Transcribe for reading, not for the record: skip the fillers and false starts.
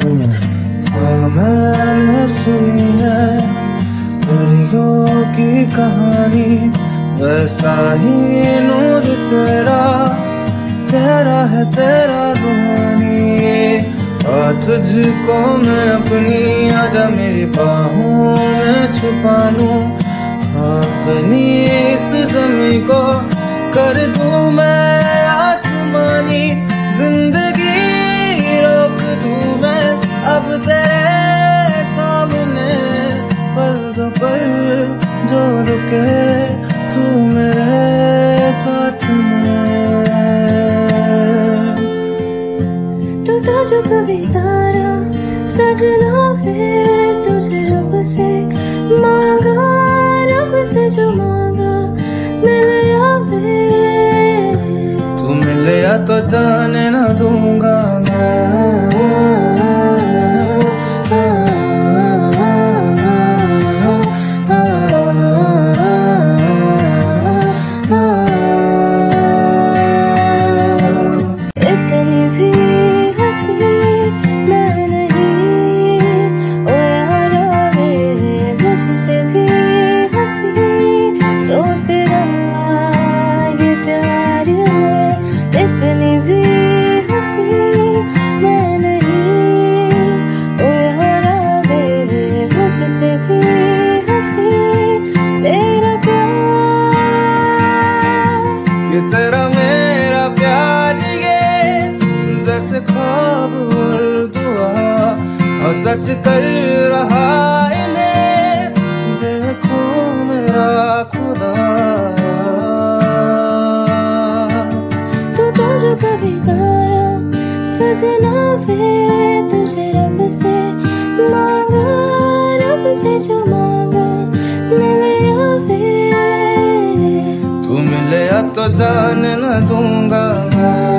हाँ मैंने सुनी है परियों की कहानी, वैसा ही नूर तेरा चेहरा है तेरा रूहानी। और तुझको मैं अपनी आजा मेरी बाहों में छुपा लूं, अपनी इस ज़मीं को कर दूं मैं आसमानी। जिंदगी रोक दूं मैं अब तेरे सामने, पर्दों पर जो रुके तू मेरे साथ में। टूटा जो कभी तारा सजना फिर तुझे रब से मांगा, रब से जो मांगा मिल आवे। तू मिले या तो जाने ना दूंगा मैं। इतनी भी हंसी मैं नहीं, ओ यारा वे मुझसे भी हंसी तो तेरा ये प्यार है। इतनी भी हंसी मैं नहीं, ओ यारा वे मुझसे भी हंसी तेरा प्यार। ये तेरा मेरा प्यार जैसे ख्वाब और दुआ, और सच कर रहा इन्हें देखो मेरा खुदा। टूटा जो कभी तारा सजना वे तुझे रब से मांगा, रब से जो मांगा मिले आवे। तू मिले या तो जाने न दूंगा मैं।